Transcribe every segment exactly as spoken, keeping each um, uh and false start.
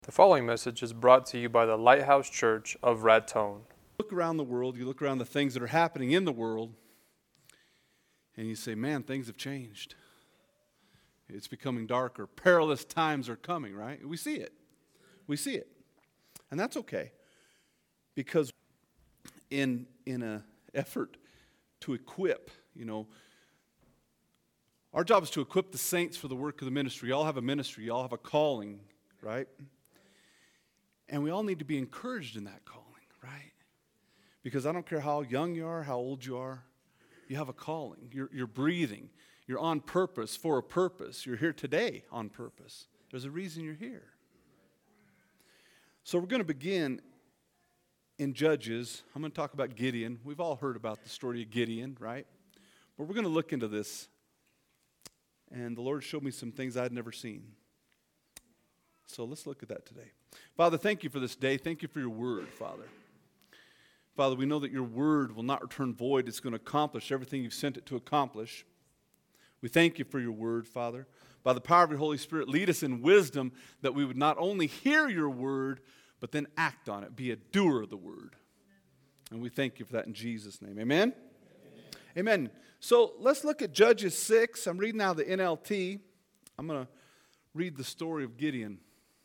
The following message is brought to you by the Lighthouse Church of Raton. Look around the world, you look around the things that are happening in the world, and you say, man, things have changed. It's becoming darker. Perilous times are coming, right? We see it. We see it. And that's okay. Because in in an effort to equip, you know, our job is to equip the saints for the work of the ministry. You all have a ministry. You all have a calling, right? And we all need to be encouraged in that calling, right? Because I don't care how young you are, how old you are, you have a calling. You're, you're breathing. You're on purpose for a purpose. You're here today on purpose. There's a reason you're here. So we're going to begin in Judges. I'm going to talk about Gideon. We've all heard about the story of Gideon, right? But we're going to look into this. And the Lord showed me some things I'd never seen. So let's look at that today. Father, thank you for this day. Thank you for your word, Father. Father, we know that your word will not return void. It's going to accomplish everything you've sent it to accomplish. We thank you for your word, Father. By the power of your Holy Spirit, lead us in wisdom that we would not only hear your word, but then act on it, be a doer of the word. And we thank you for that in Jesus' name. Amen? Amen. Amen. So let's look at Judges six. I'm reading now the N L T. I'm going to read the story of Gideon.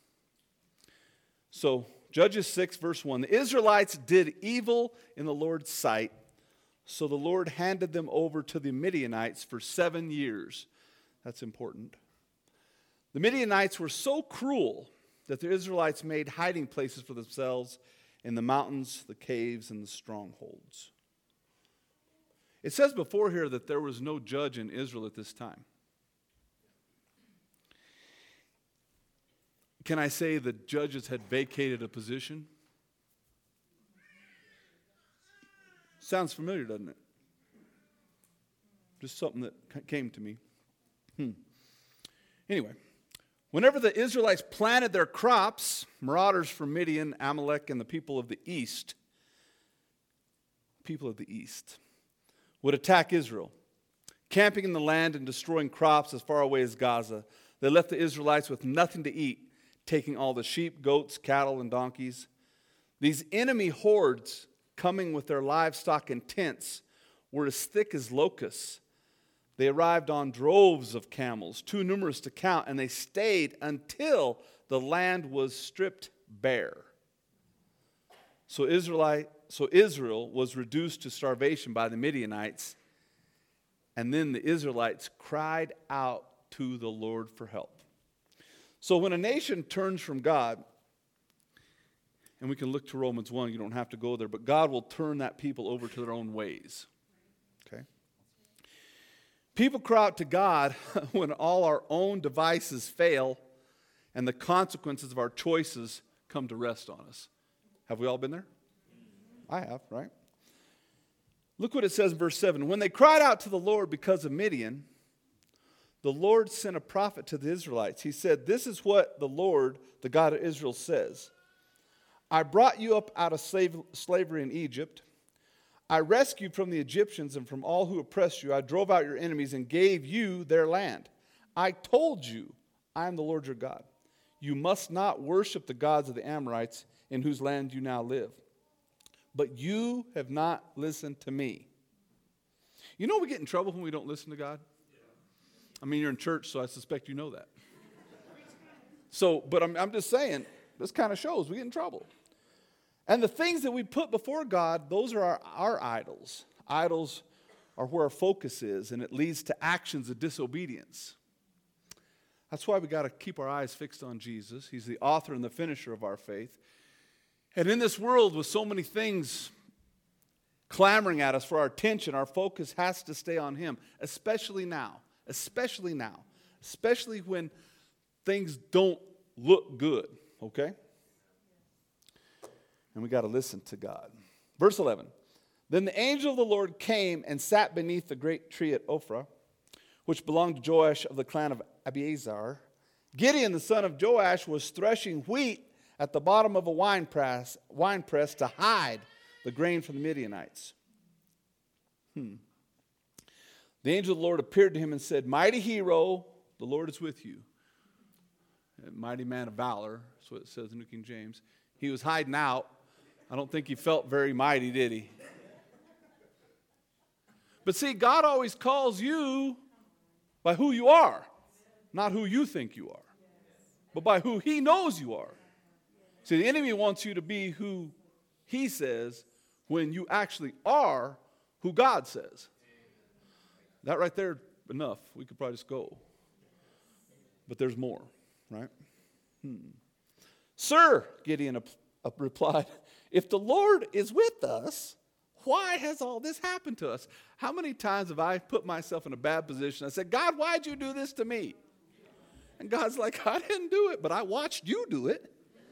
So, Judges six, verse one. The Israelites did evil in the Lord's sight, so the Lord handed them over to the Midianites for seven years. That's important. The Midianites were so cruel that the Israelites made hiding places for themselves in the mountains, the caves, and the strongholds. It says before here that there was no judge in Israel at this time. Can I say that judges had vacated a position? Sounds familiar, doesn't it? Just something that came to me. Hmm. Anyway, whenever the Israelites planted their crops, marauders from Midian, Amalek, and the people of the east, people of the east, would attack Israel, camping in the land and destroying crops as far away as Gaza. They left the Israelites with nothing to eat, taking all the sheep, goats, cattle, and donkeys. These enemy hordes, coming with their livestock and tents, were as thick as locusts. They arrived on droves of camels, too numerous to count, and they stayed until the land was stripped bare. So Israelite, so Israel was reduced to starvation by the Midianites, and then the Israelites cried out to the Lord for help. So when a nation turns from God, and we can look to Romans one, you don't have to go there, but God will turn that people over to their own ways. Okay? People cry out to God when all our own devices fail and the consequences of our choices come to rest on us. Have we all been there? I have, right? Look what it says in verse seven. When they cried out to the Lord because of Midian, the Lord sent a prophet to the Israelites. He said, this is what the Lord, the God of Israel, says. I brought you up out of slave, slavery in Egypt. I rescued from the Egyptians and from all who oppressed you. I drove out your enemies and gave you their land. I told you, I am the Lord your God. You must not worship the gods of the Amorites in whose land you now live. But you have not listened to me. You know we get in trouble when we don't listen to God? I mean, you're in church, so I suspect you know that. So, but I'm, I'm just saying, this kind of shows we get in trouble. And the things that we put before God, those are our, our idols. Idols are where our focus is, and it leads to actions of disobedience. That's why we got to keep our eyes fixed on Jesus. He's the author and the finisher of our faith. And in this world with so many things clamoring at us for our attention, our focus has to stay on Him, especially now. Especially now. Especially when things don't look good, okay? And we got to listen to God. Verse eleven. Then the angel of the Lord came and sat beneath the great tree at Ophrah, which belonged to Joash of the clan of Abiezer. Gideon, the son of Joash, was threshing wheat at the bottom of a wine press, wine press to hide the grain from the Midianites. Hmm. The angel of the Lord appeared to him and said, mighty hero, the Lord is with you. a mighty man of valor. That's what it says in New King James. He was hiding out. I don't think he felt very mighty, did he? But see, God always calls you by who you are, not who you think you are, but by who he knows you are. See, the enemy wants you to be who he says when you actually are who God says. That right there, enough. We could probably just go. But there's more, right? Hmm. Sir, Gideon replied, if the Lord is with us, why has all this happened to us? How many times have I put myself in a bad position? I said, God, why'd you do this to me? And God's like, I didn't do it, but I watched you do it.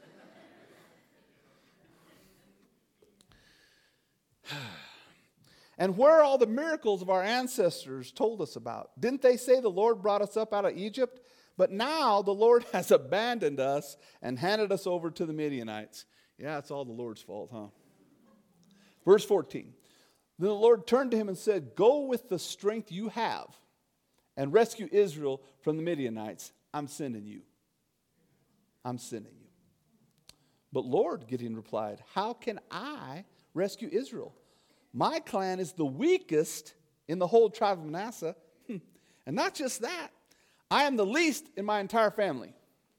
And where are all the miracles of our ancestors told us about? Didn't they say the Lord brought us up out of Egypt? But now the Lord has abandoned us and handed us over to the Midianites. Yeah, it's all the Lord's fault, huh? Verse fourteen. Then the Lord turned to him and said, go with the strength you have and rescue Israel from the Midianites. I'm sending you. I'm sending you. But Lord, Gideon replied, how can I rescue Israel? My clan is the weakest in the whole tribe of Manasseh. And not just that, I am the least in my entire family.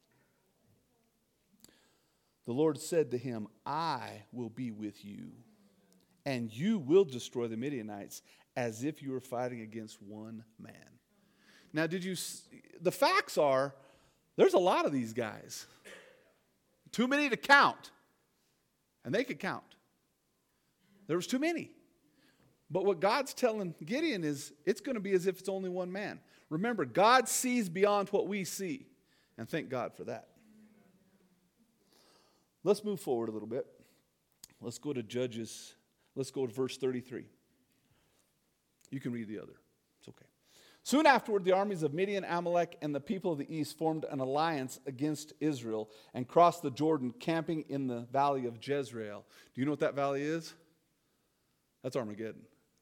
The Lord said to him, I will be with you, and you will destroy the Midianites as if you were fighting against one man. Now, did you, the facts are, there's a lot of these guys. Too many to count. And they could count. There was too many. But what God's telling Gideon is, it's going to be as if it's only one man. Remember, God sees beyond what we see. And thank God for that. Let's move forward a little bit. Let's go to Judges. Let's go to verse thirty-three. You can read the other. It's okay. Soon afterward, the armies of Midian, Amalek, and the people of the east formed an alliance against Israel and crossed the Jordan, camping in the valley of Jezreel. Do you know what that valley is? That's Armageddon.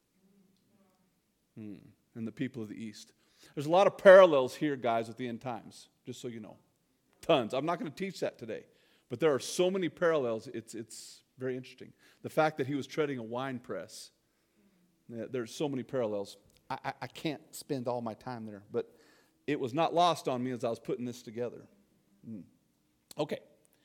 Hmm. And the people of the east. There's a lot of parallels here, guys, with the end times, just so you know. Tons. I'm not going to teach that today. But there are so many parallels, it's, it's very interesting. The fact that he was treading a wine press, there's so many parallels. I, I, I can't spend all my time there, but it was not lost on me as I was putting this together. Mm. Okay.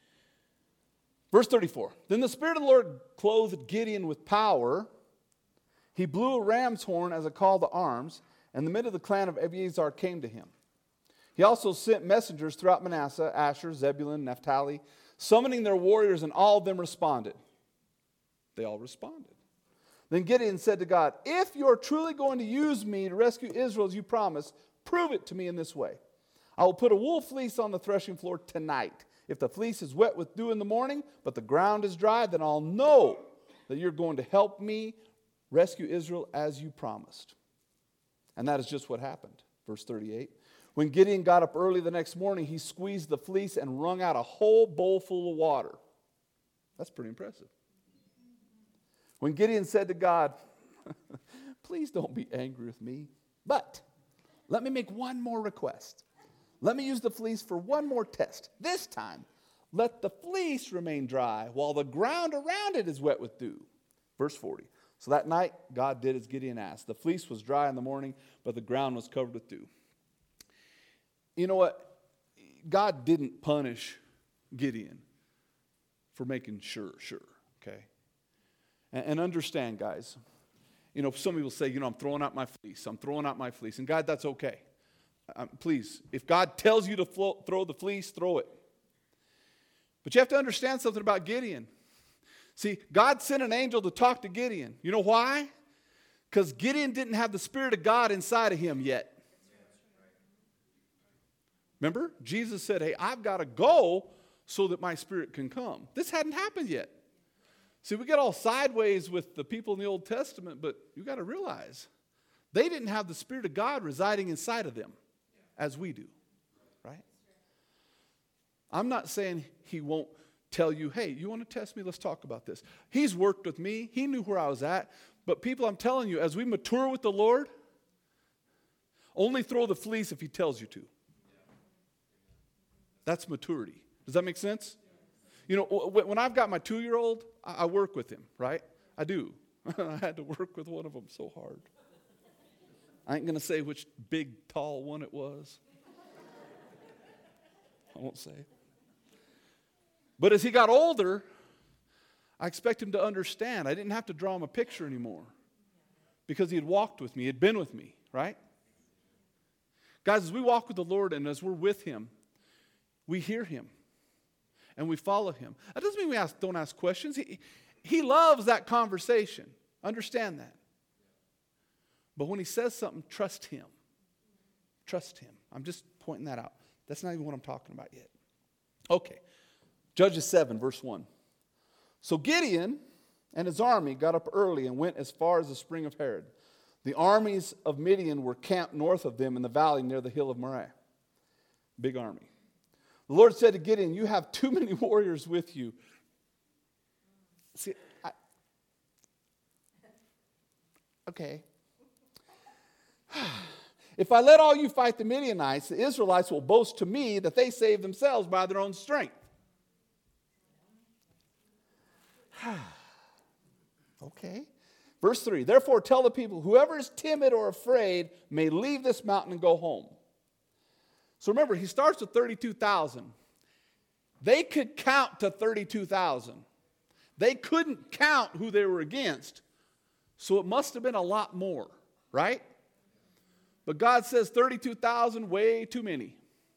Verse thirty-four. Then the Spirit of the Lord clothed Gideon with power. He blew a ram's horn as a call to arms, and the men of the clan of Eleazar came to him. He also sent messengers throughout Manasseh, Asher, Zebulun, Naphtali, summoning their warriors, and all of them responded. They all responded. Then Gideon said to God, if you're truly going to use me to rescue Israel as you promised, prove it to me in this way. I will put a wool fleece on the threshing floor tonight. If the fleece is wet with dew in the morning, but the ground is dry, then I'll know that you're going to help me rescue Israel as you promised. And that is just what happened. Verse thirty-eight. When Gideon got up early the next morning, he squeezed the fleece and wrung out a whole bowl full of water. That's pretty impressive. When Gideon said to God, please don't be angry with me, but let me make one more request. Let me use the fleece for one more test. This time, let the fleece remain dry while the ground around it is wet with dew. Verse forty. So that night, God did as Gideon asked. The fleece was dry in the morning, but the ground was covered with dew. You know what? God didn't punish Gideon for making sure, sure, okay? And, and understand, guys, you know, some people say, you know, I'm throwing out my fleece. I'm throwing out my fleece. And God, that's okay. Um, please, if God tells you to flo- throw the fleece, throw it. But you have to understand something about Gideon. See, God sent an angel to talk to Gideon. You know why? Because Gideon didn't have the Spirit of God inside of him yet. Remember? Jesus said, hey, I've got to go so that my Spirit can come. This hadn't happened yet. See, we get all sideways with the people in the Old Testament, but you got to realize they didn't have the Spirit of God residing inside of them as we do, right? I'm not saying he won't tell you, hey, you want to test me? Let's talk about this. He's worked with me. He knew where I was at. But people, I'm telling you, as we mature with the Lord, only throw the fleece if he tells you to. That's maturity. Does that make sense? You know, when I've got my two-year-old, I work with him, right? I do. I had to work with one of them so hard. I ain't going to say which big, tall one it was. I won't say. But as he got older, I expect him to understand. I didn't have to draw him a picture anymore because he had walked with me, he had been with me, right? Guys, as we walk with the Lord and as we're with him, we hear him and we follow him. That doesn't mean we ask, don't ask questions. He, he loves that conversation. Understand that. But when he says something, trust him. Trust him. I'm just pointing that out. That's not even what I'm talking about yet. Okay. Judges seven, verse one. So Gideon and his army got up early and went as far as the spring of Harod. The armies of Midian were camped north of them in the valley near the hill of Moriah. Big army. The Lord said to Gideon, you have too many warriors with you. See, I, okay. If I let all you fight the Midianites, the Israelites will boast to me that they saved themselves by their own strength. Okay. Verse three, therefore tell the people, whoever is timid or afraid may leave this mountain and go home. So remember, he starts with thirty-two thousand. They could count to thirty-two thousand. They couldn't count who they were against. So it must have been a lot more, right? But God says thirty-two thousand, way too many.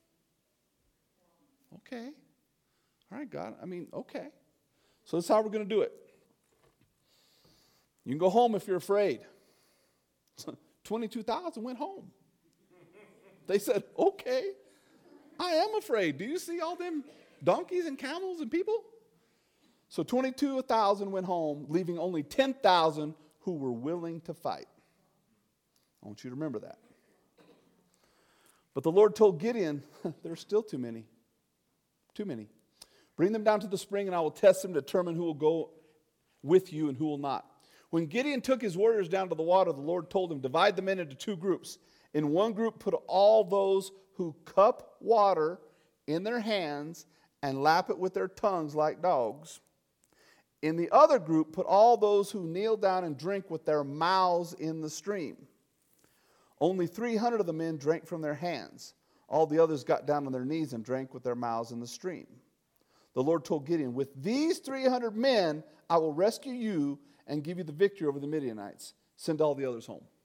Okay. All right, God. I mean, okay. So this is how we're going to do it. You can go home if you're afraid. twenty-two thousand went home. They said, okay, I am afraid. Do you see all them donkeys and camels and people? So twenty-two thousand went home, leaving only ten thousand who were willing to fight. I want you to remember that. But the Lord told Gideon, there's still too many. Too many. Bring them down to the spring, and I will test them to determine who will go with you and who will not. When Gideon took his warriors down to the water, the Lord told him, divide the men into two groups. In one group, put all those who cup water in their hands and lap it with their tongues like dogs. In the other group, put all those who kneel down and drink with their mouths in the stream. Only three hundred of the men drank from their hands. All the others got down on their knees and drank with their mouths in the stream. The Lord told Gideon, with these three hundred men, I will rescue you and give you the victory over the Midianites. Send all the others home.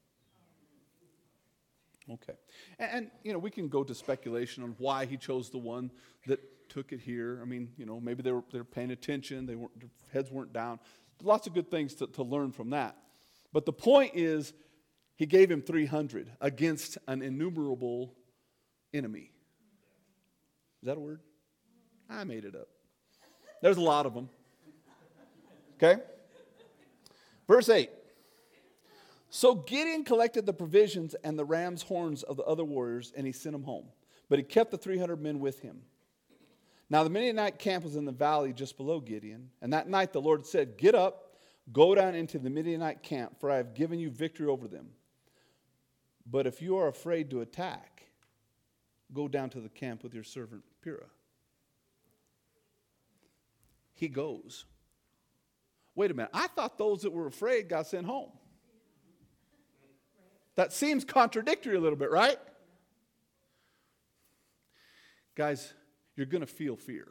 Okay. And, and, you know, we can go to speculation on why he chose the one that took it here. I mean, you know, maybe they were, they were paying attention. They weren't, their heads weren't down. Lots of good things to, to learn from that. But the point is, he gave him three hundred against an innumerable enemy. Is that a word? I made it up. There's a lot of them. Okay? Verse eight. So Gideon collected the provisions and the ram's horns of the other warriors, and he sent them home. But he kept the three hundred men with him. Now the Midianite camp was in the valley just below Gideon. And that night the Lord said, get up, go down into the Midianite camp, for I have given you victory over them. But if you are afraid to attack, go down to the camp with your servant Purah. He goes. Wait a minute. I thought those that were afraid got sent home. That seems contradictory a little bit, right? Guys, you're going to feel fear.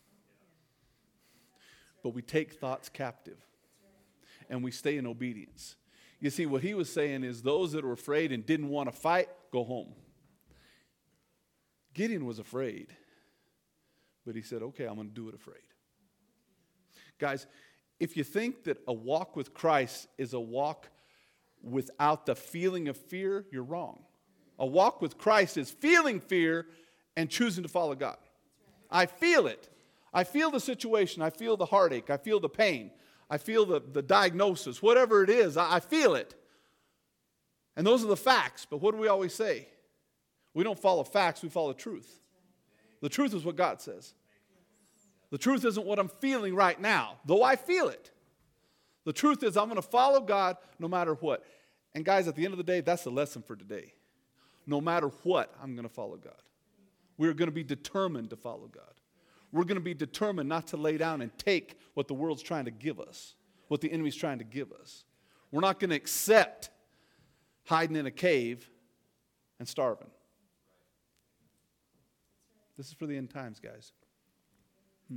But we take thoughts captive. And we stay in obedience. You see, what he was saying is those that were afraid and didn't want to fight, go home. Gideon was afraid. But he said, okay, I'm going to do it afraid. Guys, if you think that a walk with Christ is a walk without the feeling of fear, you're wrong. A walk with Christ is feeling fear and choosing to follow God. I feel it. I feel the situation. I feel the heartache. I feel the pain. I feel the, the diagnosis. Whatever it is, I, I feel it. And those are the facts. But what do we always say? We don't follow facts. We follow truth. The truth is what God says. The truth isn't what I'm feeling right now, though I feel it. The truth is I'm going to follow God no matter what. And guys, at the end of the day, that's the lesson for today. No matter what, I'm going to follow God. We're going to be determined to follow God. We're going to be determined not to lay down and take what the world's trying to give us, what the enemy's trying to give us. We're not going to accept hiding in a cave and starving. This is for the end times, guys. Hmm.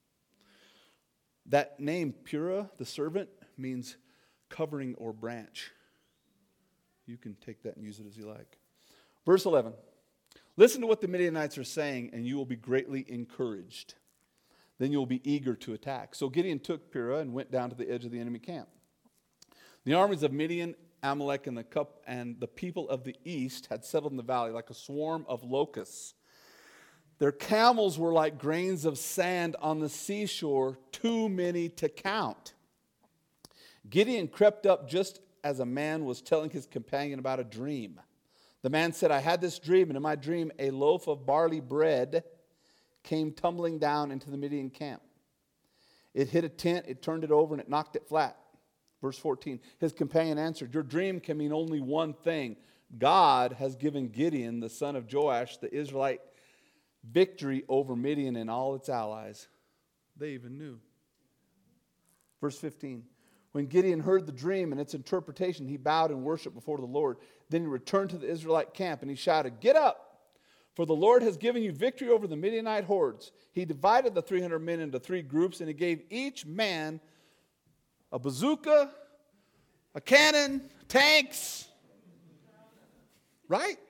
That name, Purah, the servant, means covering or branch. You can take that and use it as you like. Verse eleven. Listen to what the Midianites are saying, and you will be greatly encouraged. Then you will be eager to attack. So Gideon took Purah and went down to the edge of the enemy camp. The armies of Midian, Amalek, and the, cup, and the people of the east had settled in the valley like a swarm of locusts. Their camels were like grains of sand on the seashore, too many to count. Gideon crept up just as a man was telling his companion about a dream. The man said, I had this dream, and in my dream a loaf of barley bread came tumbling down into the Midian camp. It hit a tent, it turned it over, and it knocked it flat. Verse fourteen, his companion answered, your dream can mean only one thing. God has given Gideon, the son of Joash, the Israelite, victory over Midian and all its allies. They even knew. Verse fifteen, when Gideon heard the dream and its interpretation, he bowed and worshiped before the Lord. Then he returned to the Israelite camp and he shouted, get up, for the Lord has given you victory over the Midianite hordes. He divided the three hundred men into three groups, and he gave each man a bazooka, a cannon, tanks, right?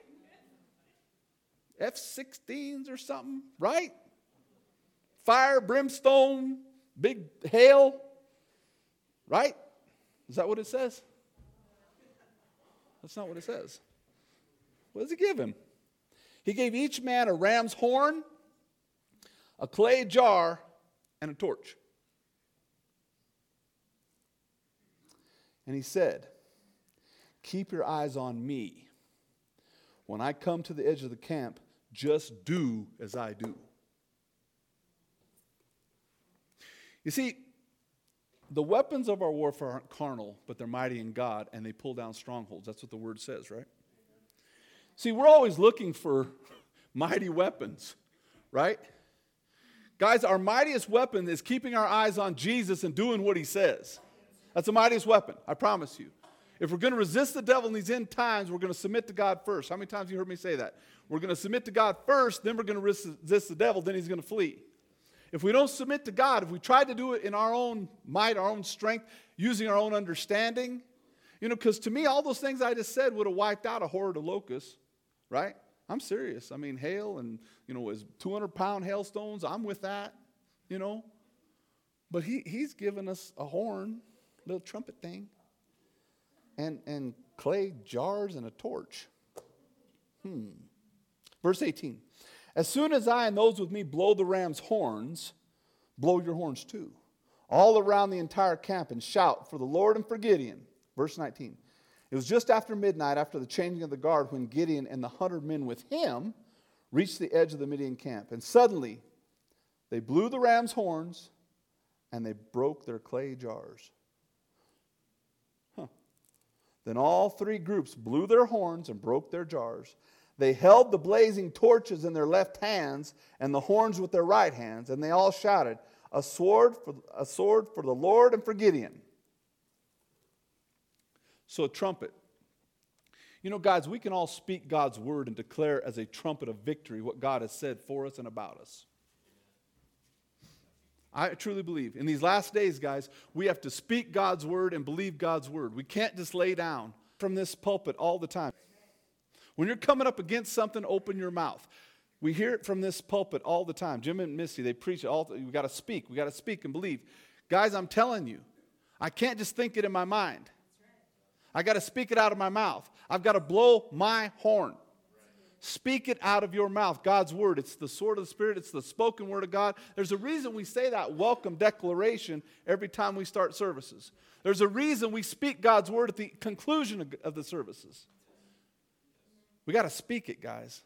F sixteens or something, right? Fire, brimstone, big hail, right? Is that what it says? That's not what it says. What does he give him? He gave each man a ram's horn, a clay jar, and a torch. And he said, keep your eyes on me. When I come to the edge of the camp, just do as I do. You see, the weapons of our warfare aren't carnal, but they're mighty in God, and they pull down strongholds. That's what the word says, right? See, we're always looking for mighty weapons, right? Guys, our mightiest weapon is keeping our eyes on Jesus and doing what he says. That's the mightiest weapon, I promise you. If we're going to resist the devil in these end times, we're going to submit to God first. How many times have you heard me say that? We're going to submit to God first, then we're going to resist the devil, then he's going to flee. If we don't submit to God, if we try to do it in our own might, our own strength, using our own understanding, you know, because to me, all those things I just said would have wiped out a horde of locusts, right? I'm serious. I mean, hail and, you know, is two hundred pound hailstones, I'm with that, you know. But he, he's given us a horn, little trumpet thing, and, and clay jars and a torch. Hmm. Verse eighteen. As soon as I and those with me blow the ram's horns, blow your horns too, all around the entire camp, and shout for the Lord and for Gideon. Verse nineteen. It was just after midnight, after the changing of the guard, when Gideon and the hundred men with him reached the edge of the Midian camp. And suddenly they blew the ram's horns and they broke their clay jars. Huh. Then all three groups blew their horns and broke their jars. They held the blazing torches in their left hands and the horns with their right hands, and they all shouted, a sword for, a sword for the Lord and for Gideon. So a trumpet. You know, guys, we can all speak God's word and declare as a trumpet of victory what God has said for us and about us. I truly believe in these last days, guys, we have to speak God's word and believe God's word. We can't just lay down from this pulpit all the time. When you're coming up against something, open your mouth. We hear it from this pulpit all the time. Jim and Misty, they preach it all. We got to speak. We got to speak and believe. Guys, I'm telling you, I can't just think it in my mind. I got to speak it out of my mouth. I've got to blow my horn. Speak it out of your mouth. God's word. It's the sword of the Spirit. It's the spoken word of God. There's a reason we say that welcome declaration every time we start services. There's a reason we speak God's word at the conclusion of, of the services. We got to speak it, guys.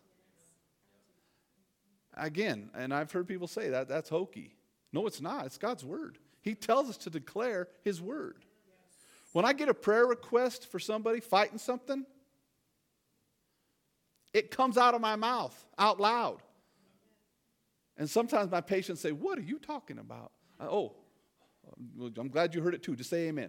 Again, and I've heard people say that, that's hokey. No, it's not. It's God's word. He tells us to declare his word. When I get a prayer request for somebody fighting something, it comes out of my mouth, out loud. And sometimes my patients say, what are you talking about? I, oh, well, I'm glad you heard it too. Just say amen.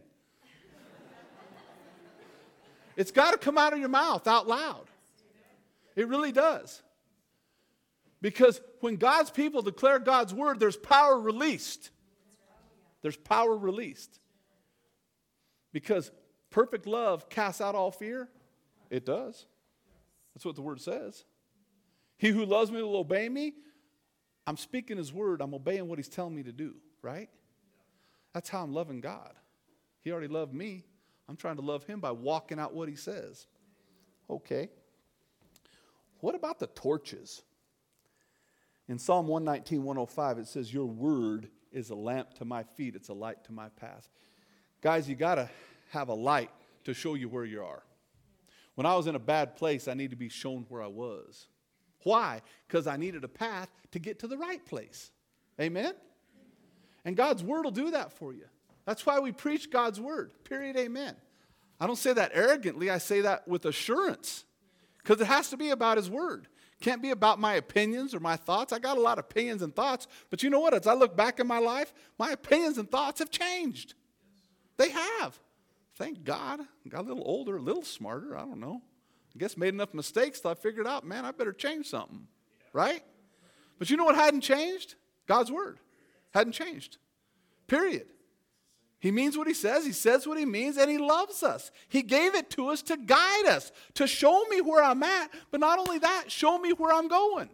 It's got to come out of your mouth out loud. It really does. Because when God's people declare God's word, there's power released. There's power released. Because perfect love casts out all fear. It does. That's what the word says. He who loves me will obey me. I'm speaking his word. I'm obeying what he's telling me to do, right? That's how I'm loving God. He already loved me. I'm trying to love him by walking out what he says. Okay. What about the torches? In Psalm one nineteen, one oh five, it says, your word is a lamp to my feet. It's a light to my path. Guys, you got to have a light to show you where you are. When I was in a bad place, I need to be shown where I was. Why? Because I needed a path to get to the right place. Amen? And God's word will do that for you. That's why we preach God's word. Period. Amen. I don't say that arrogantly. I say that with assurance. Because it has to be about his word. Can't be about my opinions or my thoughts. I got a lot of opinions and thoughts. But you know what? As I look back in my life, my opinions and thoughts have changed. They have. Thank God. I got a little older, a little smarter. I don't know. I guess made enough mistakes till I figured out, man, I better change something. Right? But you know what hadn't changed? God's word. Hadn't changed. Period. He means what he says. He says what he means, and he loves us. He gave it to us to guide us, to show me where I'm at, but not only that, show me where I'm going.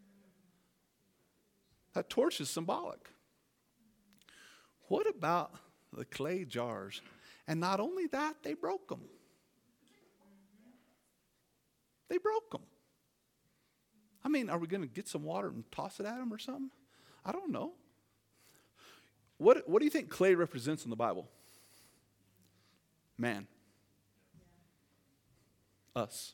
That torch is symbolic. What about the clay jars? And not only that, they broke them. They broke them. I mean, are we going to get some water and toss it at them or something? I don't know. What, what do you think clay represents in the Bible? Man. Us.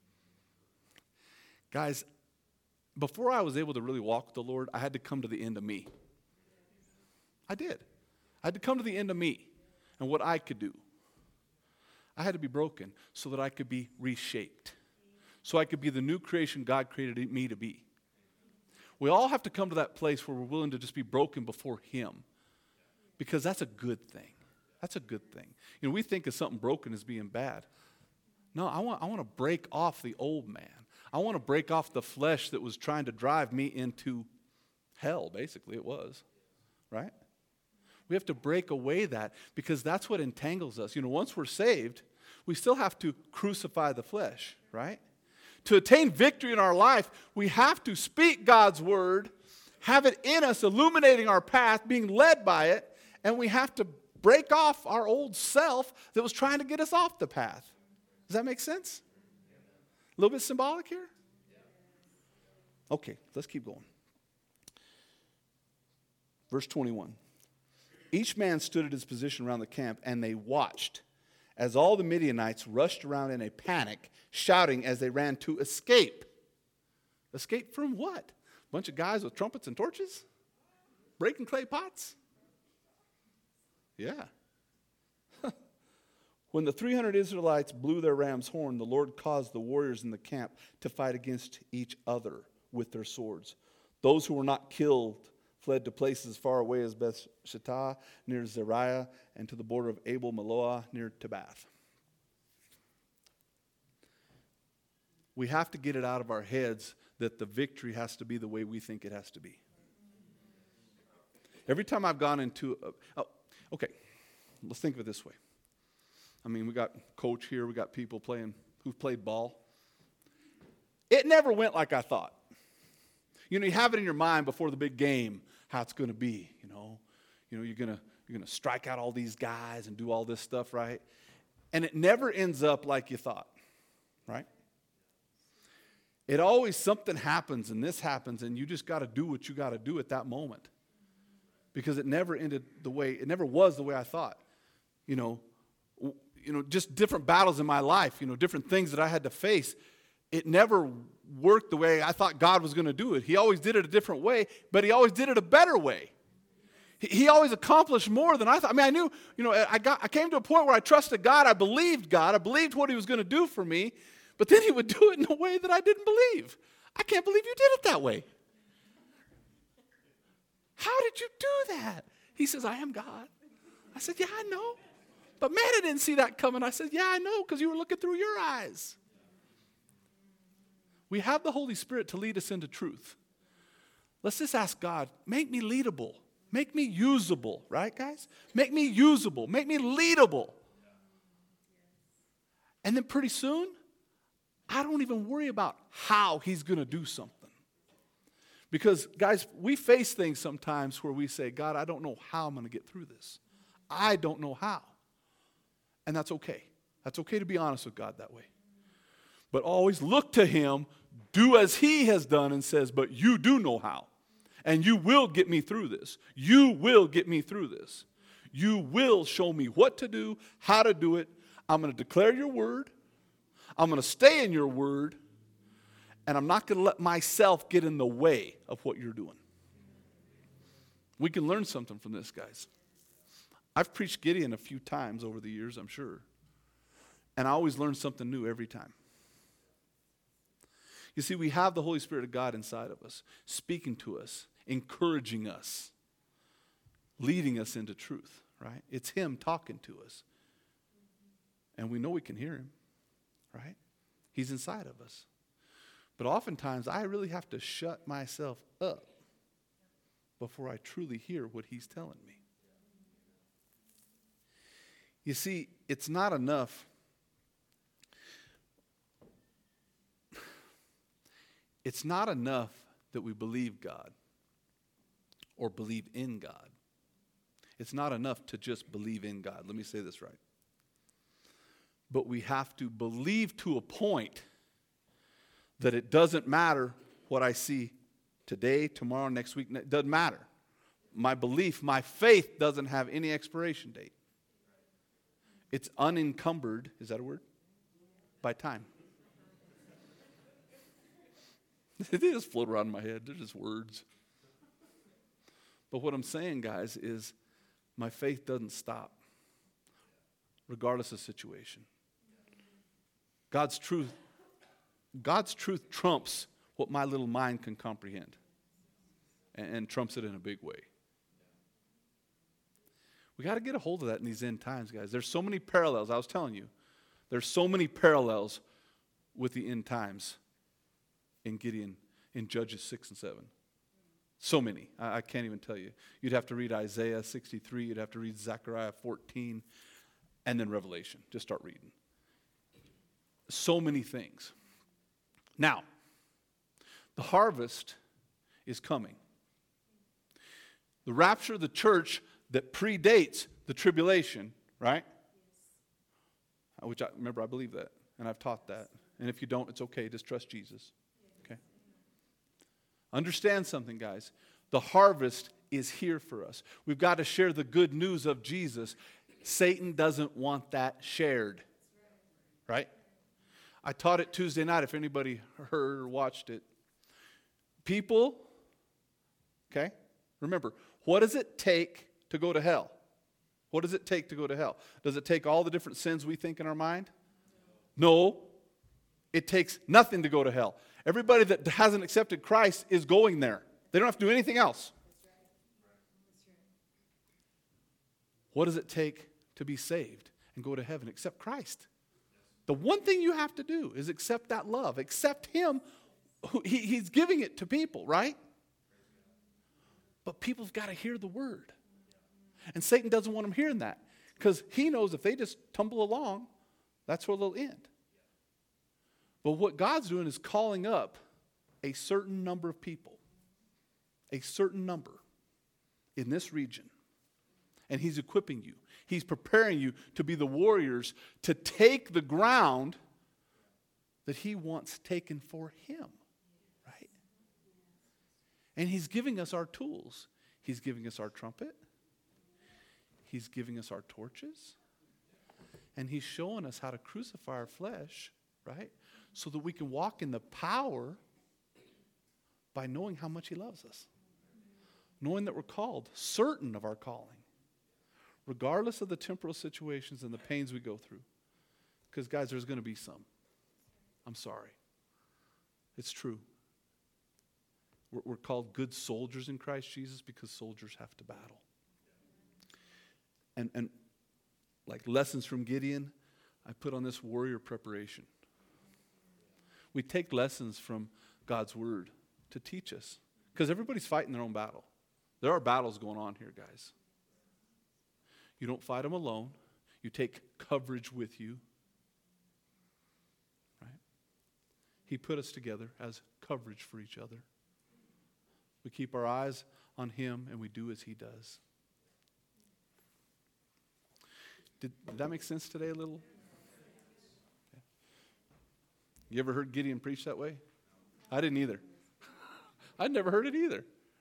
Guys, before I was able to really walk with the Lord, I had to come to the end of me. I did. I had to come to the end of me and what I could do. I had to be broken so that I could be reshaped. So I could be the new creation God created me to be. We all have to come to that place where we're willing to just be broken before him. Because that's a good thing. That's a good thing. You know, we think of something broken as being bad. No, I want, I want to break off the old man. I want to break off the flesh that was trying to drive me into hell, basically it was. Right? We have to break away that because that's what entangles us. You know, once we're saved, we still have to crucify the flesh, right? To attain victory in our life, we have to speak God's word, have it in us, illuminating our path, being led by it, and we have to break off our old self that was trying to get us off the path. Does that make sense? A little bit symbolic here? Okay, let's keep going. Verse twenty-one. Each man stood at his position around the camp, and they watched as all the Midianites rushed around in a panic, shouting as they ran to escape. Escape from what? A bunch of guys with trumpets and torches? Breaking clay pots? Yeah. When the three hundred Israelites blew their ram's horn, the Lord caused the warriors in the camp to fight against each other with their swords. Those who were not killed fled to places as far away as Beth-Shittah, near Zeriah, and to the border of Abel-Meholah, near Tabbath. We have to get it out of our heads that the victory has to be the way we think it has to be. Every time I've gone into, a, oh, okay, let's think of it this way. I mean, we got coach here, we got people playing, who've played ball. It never went like I thought. You know, you have it in your mind before the big game, how it's going to be, you know. You know, you're going to you're going to strike out all these guys and do all this stuff, right? And it never ends up like you thought, right? It always, something happens and this happens and you just got to do what you got to do at that moment. Because it never ended the way, it never was the way I thought. You know, you know, just different battles in my life, you know, different things that I had to face. It never worked the way I thought God was going to do it. He always did it a different way, but he always did it a better way. He, he always accomplished more than I thought. I mean, I knew, you know, I got, I came to a point where I trusted God. I believed God. I believed what he was going to do for me, but then he would do it in a way that I didn't believe. I can't believe you did it that way. How did you do that? He says, I am God. I said, yeah, I know. But man, I didn't see that coming. I said, yeah, I know, because you were looking through your eyes. We have the Holy Spirit to lead us into truth. Let's just ask God, make me leadable. Make me usable, right, guys? Make me usable. Make me leadable. And then pretty soon, I don't even worry about how he's going to do something. Because, guys, we face things sometimes where we say, God, I don't know how I'm going to get through this. I don't know how. And that's okay. That's okay to be honest with God that way. But always look to him, do as he has done, and says, but you do know how. And you will get me through this. You will get me through this. You will show me what to do, how to do it. I'm going to declare your word. I'm going to stay in your word. And I'm not going to let myself get in the way of what you're doing. We can learn something from this, guys. I've preached Gideon a few times over the years, I'm sure. And I always learn something new every time. You see, we have the Holy Spirit of God inside of us, speaking to us, encouraging us, leading us into truth, right? It's him talking to us. And we know we can hear him, right? He's inside of us. But oftentimes, I really have to shut myself up before I truly hear what he's telling me. You see, it's not enough. It's not enough that we believe God or believe in God. It's not enough to just believe in God. Let me say this right. But we have to believe to a point that it doesn't matter what I see today, tomorrow, next week. It doesn't matter. My belief, my faith doesn't have any expiration date. It's unencumbered, is that a word? By time. They just float around in my head. They're just words. But what I'm saying, guys, is my faith doesn't stop, regardless of situation. God's truth, God's truth trumps what my little mind can comprehend, and, and trumps it in a big way. We got to get a hold of that in these end times, guys. There's so many parallels. I was telling you, there's so many parallels with the end times in Gideon, in Judges six and seven. So many. I, I can't even tell you. You'd have to read Isaiah sixty-three. You'd have to read Zechariah fourteen. And then Revelation. Just start reading. So many things. Now, the harvest is coming. The rapture of the church that predates the tribulation, right? Yes. Which I remember, I believe that, and I've taught that. And if you don't, it's okay. Just trust Jesus. Okay. Understand something, guys. The harvest is here for us. We've got to share the good news of Jesus. Satan doesn't want that shared, right? I taught it Tuesday night. If anybody heard or watched it, people, okay. Remember, what does it take to go to hell? What does it take to go to hell? Does it take all the different sins we think in our mind? No. It takes nothing to go to hell. Everybody that hasn't accepted Christ is going there. They don't have to do anything else. What does it take to be saved and go to heaven? Accept Christ. The one thing you have to do is accept that love. Accept him. He, he's giving it to people, right? But people've got to hear the word. And Satan doesn't want them hearing that, because he knows if they just tumble along, that's where they'll end. But what God's doing is calling up a certain number of people, a certain number in this region. And he's equipping you. He's preparing you to be the warriors to take the ground that he wants taken for him, right? And he's giving us our tools. He's giving us our trumpet. He's giving us our torches. And he's showing us how to crucify our flesh, right? So that we can walk in the power by knowing how much he loves us. Knowing that we're called, certain of our calling. Regardless of the temporal situations and the pains we go through. Because, guys, there's going to be some. I'm sorry. It's true. We're, we're called good soldiers in Christ Jesus because soldiers have to battle. And, and like lessons from Gideon, I put on this warrior preparation. We take lessons from God's word to teach us. Because everybody's fighting their own battle. There are battles going on here, guys. You don't fight them alone. You take coverage with you. Right? He put us together as coverage for each other. We keep our eyes on him and we do as he does. Did, did that make sense today a little? Yeah. You ever heard Gideon preach that way? I didn't either. I'd never heard it either.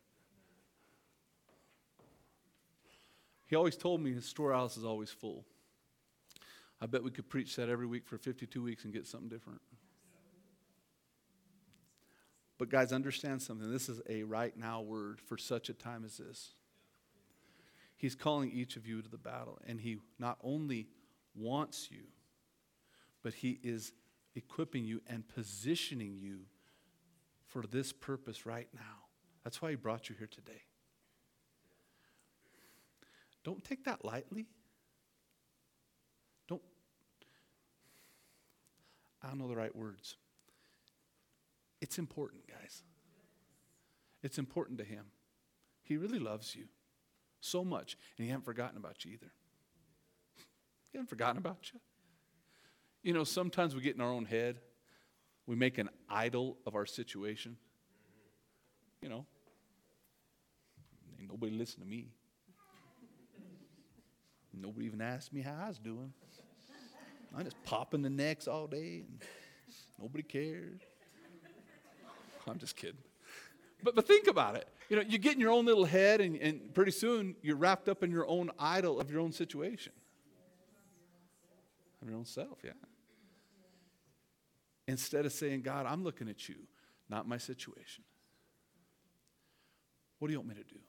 He always told me his storehouse is always full. I bet we could preach that every week for fifty-two weeks and get something different. But guys, understand something. This is a right now word for such a time as this. He's calling each of you to the battle, and he not only wants you, but he is equipping you and positioning you for this purpose right now. That's why he brought you here today. Don't take that lightly. Don't, I don't know the right words. It's important, guys. It's important to him. He really loves you so much, and he hasn't forgotten about you either. He hasn't forgotten about you. You know, sometimes we get in our own head. We make an idol of our situation. You know, ain't nobody listen to me. Nobody even asked me how I was doing. I just popping the necks all day, and nobody cares. I'm just kidding. But but think about it. You know, you get in your own little head, and, and pretty soon you're wrapped up in your own idol of your own situation. Of your own self, yeah. Instead of saying, God, I'm looking at you, not my situation. What do you want me to do?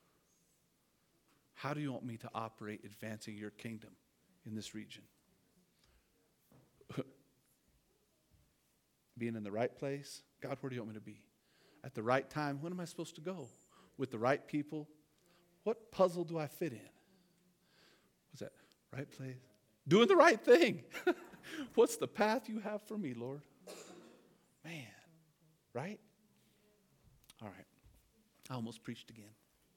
How do you want me to operate advancing your kingdom in this region? Being in the right place? God, where do you want me to be? At the right time, when am I supposed to go? With the right people? What puzzle do I fit in? What's that? Right place? Doing the right thing. What's the path you have for me, Lord? Man, right? All right. I almost preached again.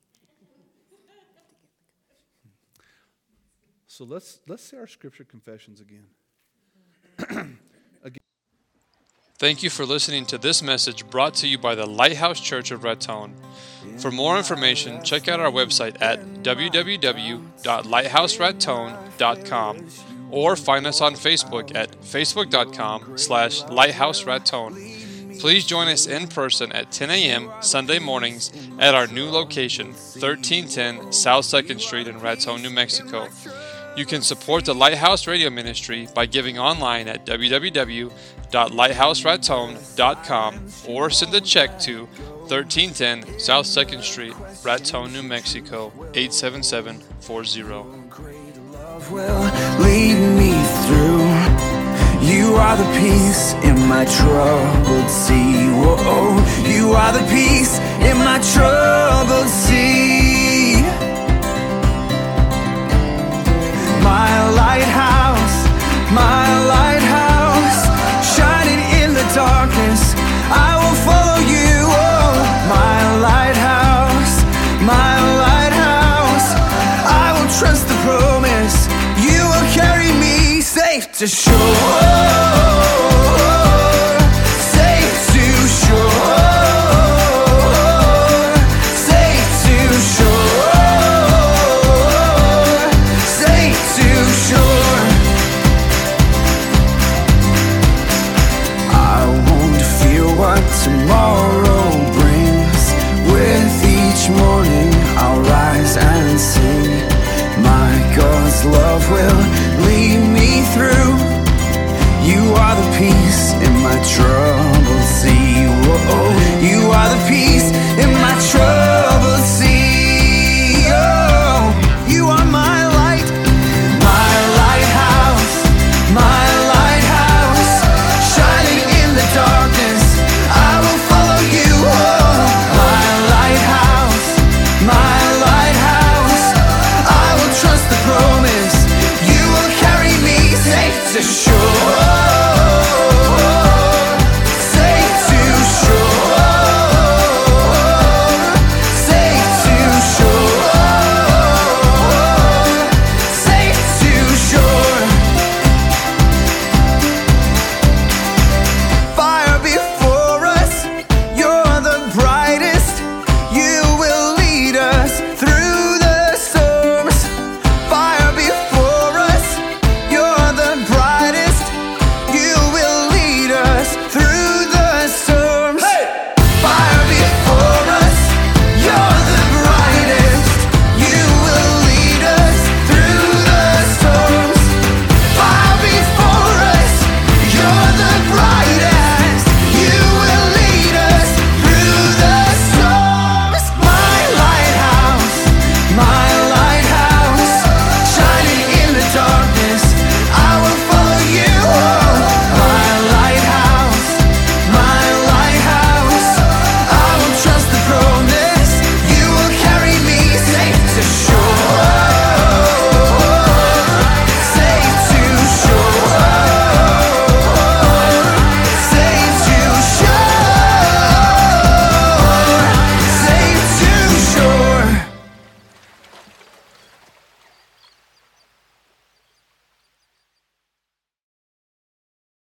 So let's let's say our scripture confessions again. again. Thank you for listening to this message brought to you by the Lighthouse Church of Raton. For more information, check out our website at w w w dot lighthouse raton dot com or find us on Facebook at facebook dot com slash lighthouse raton. Please join us in person at ten a.m. Sunday mornings at our new location, thirteen ten South second Street in Raton, New Mexico. You can support the Lighthouse Radio Ministry by giving online at w w w dot lighthouse raton dot com or send a check to thirteen ten South second Street, Raton, New Mexico, eight seven seven four zero. Will lead me through. You are the peace in my troubled sea. Whoa, you are the peace in my troubled sea. My lighthouse, my lighthouse, shining in the darkness, I will follow you. Oh, my lighthouse, my lighthouse, I will trust the promise. You will carry me safe to shore.